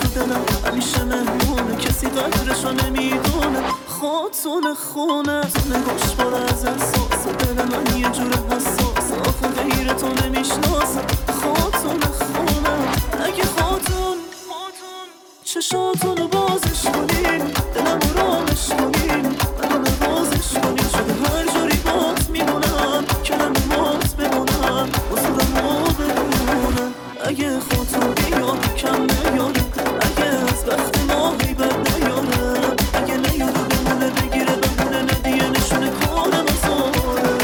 تو دلم همیشه مهمونه، کسی قدرشو نمیدونه. خاتون خونه نگاش باره از احساس دل من یه جور حساس، آخه غیر تو نمیشناسم. خاتون خونه اگه خاتون چشاتونو بازش کنین، دلم رو رامش کنین، منو نوازش کنین. شده هر جوری بات میمونم، کلمات بمونم، واسودم رو بمونم. اگه خودتو بیاد کم نیاره، اگه از وقت ما غیبت نیاره، اگه نیاره بمونه بگیره بمونه ندیه نشونه کنم ازاره.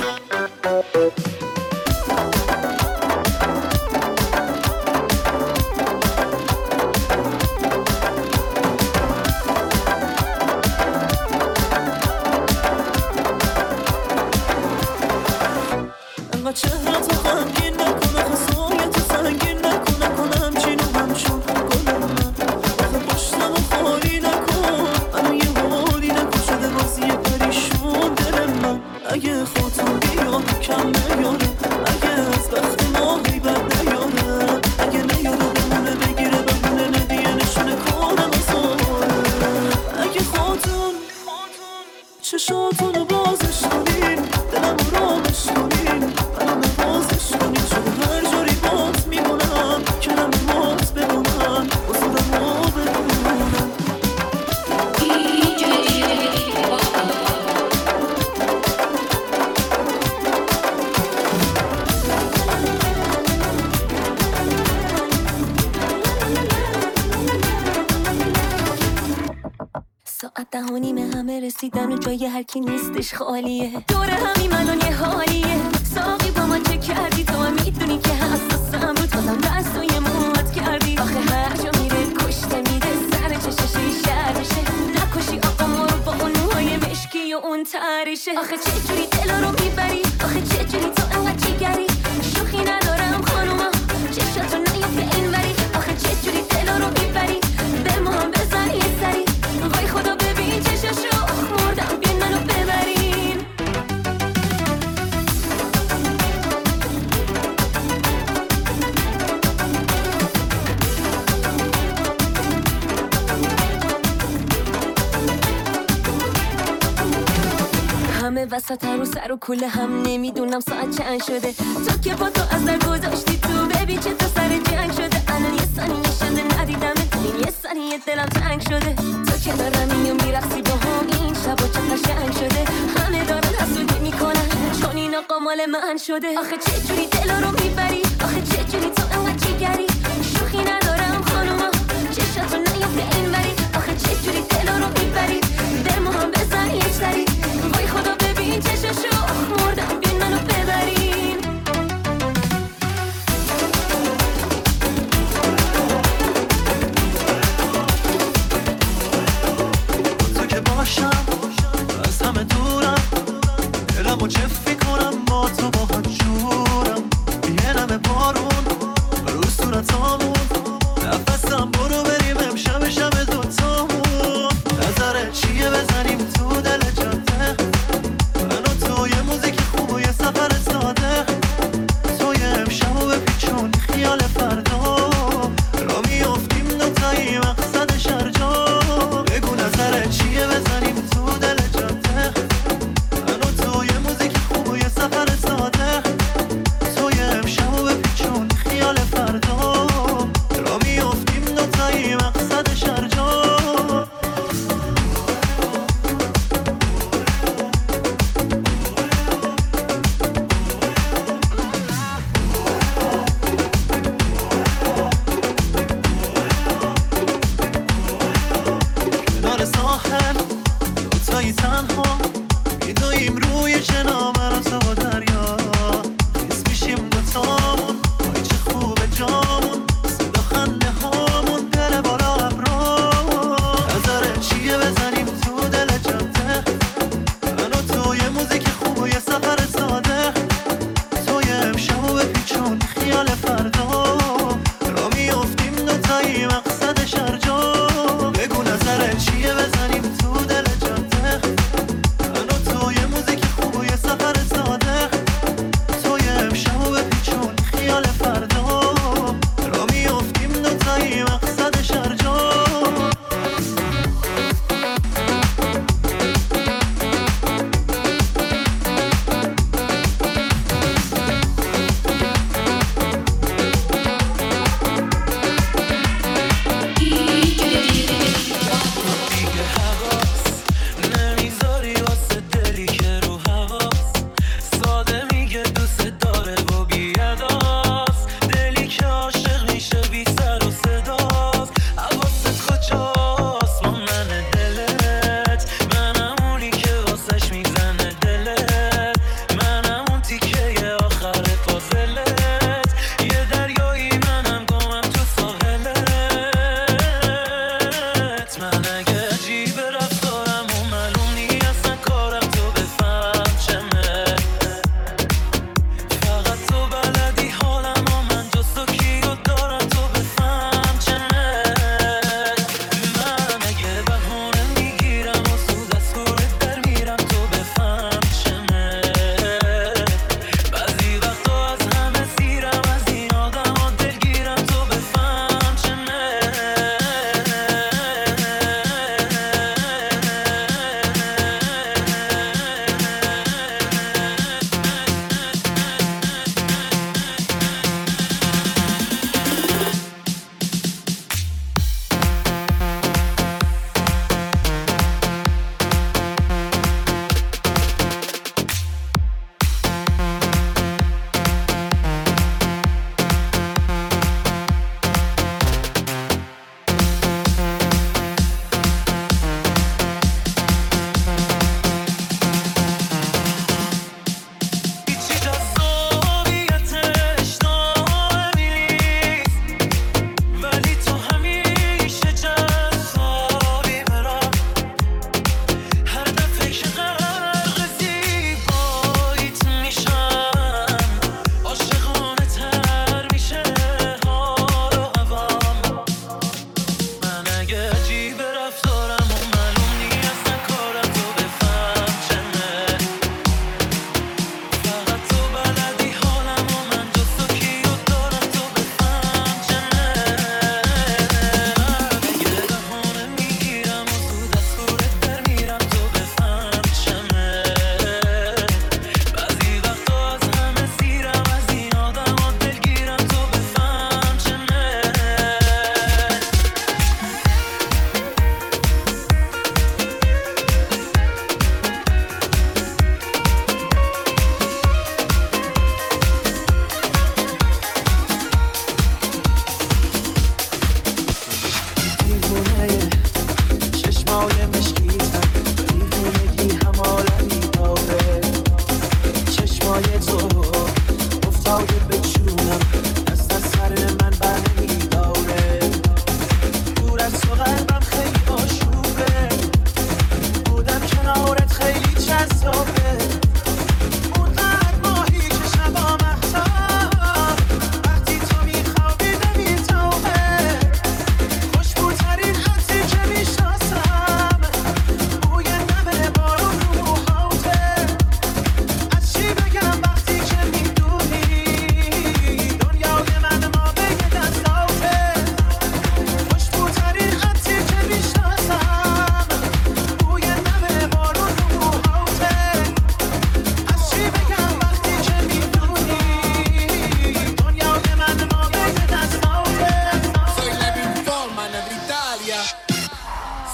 انقدر چهرتو غمگین نکنه، خسایه تو سنگین نکنه، کنم چینو همشون گل من. آخه پشتمو خالی نکن، منو یه حالی نکن، شده بازی پریشون دل من. اگه خودتو بیاد کم نیاره، اگه از وقت ما غیبت نیاره، اگه نیاره بمونه بگیره بمونه ندیه نشونه کنم ازاره. اگه خودتون چشاتونو بازش کنین، دلم رو رامش کنین، منو نوازش کنین. شده هر جوری بات میمونم، کلمات بمونم، واسودم رو بمونم. ساعت 10:30 همه رسیدن و جای هر کی نیستش خالیه. دور همین الان یه حالیه. ساقی با من چه کردی؟ تو هم میدونی که حساسم بود، بازم دستوی موت کردی. آخه هر جا میره کشته میده، سر چششی شرشه. نکشی آقا ما رو با اون موهای مشکی و اون ترشه. آخه چه جوری دلا رو میبری؟ آخه چه جوری تو انقدر جیگری؟ شوخی ندارم خانوما، چشاتو نیفته اینوری. آخه چه جوری دلا رو میبری؟ به ما هم بزن یه سری. وای خدا ببین چشاشو، مردم بین منو ببرین. همه وسط رو سر و کوله هم، نمیدونم ساعت چند شده. تو که با تو از در گذاشتی تو، ببین چه تا سر جنگ شده. الان یه ثانیه شده ندیدمت، این یه ثانیه دلم تنگ شده. تو کنارمی و میرقصی با هم، این شب و چه قشنگ شده. همه دارن حسودی میکنن چون این آقا مال من شده. آخه چه جوری دلا رو میبری؟ آخه چه جوری تو انقدر جیگری؟ شوخی ندارم خانوما، چشاتو نیفته اینوری. آخه چه جوری دلا رو میبری؟ به ما هم بزن یه سری. وای خدا ببین چشاشو، مردم بین منو ببرین. تو که باشم از همه دورم، دلمو جفی کنم با تو با هم جورم. یه نمه بارون رو صورتامون،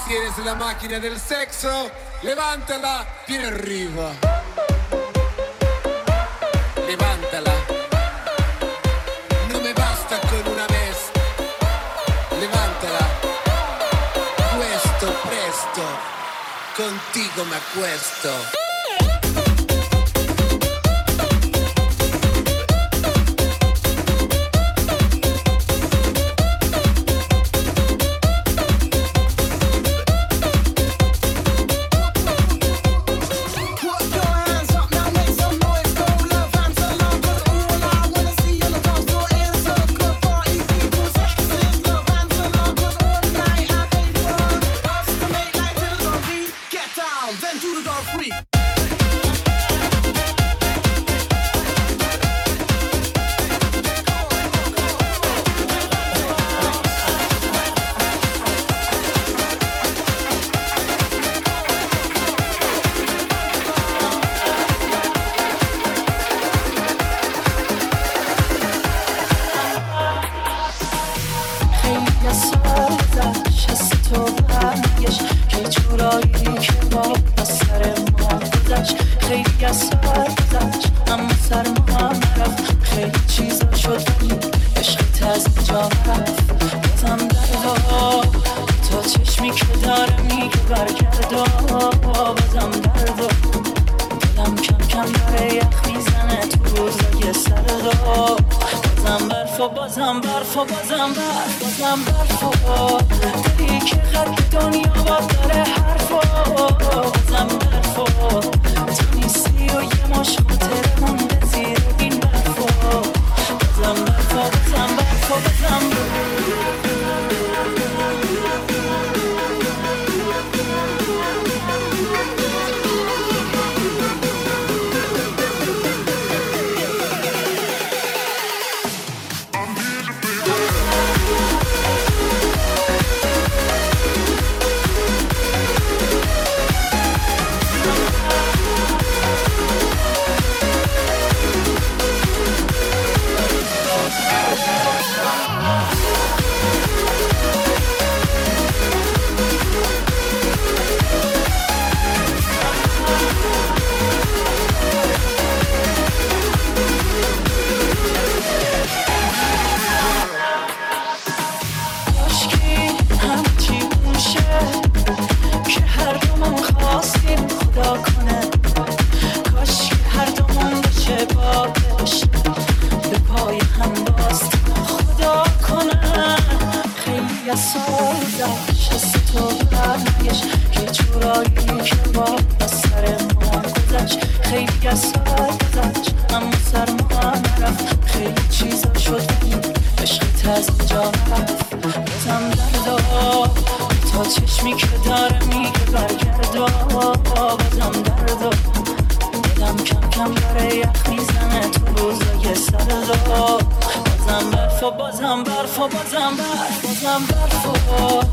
tienes la máquina del sexo, levántala, viene arriba. Levántala. No me basta con una vez. Levántala. Puesto, presto. Contigo me acuesto. بازم برف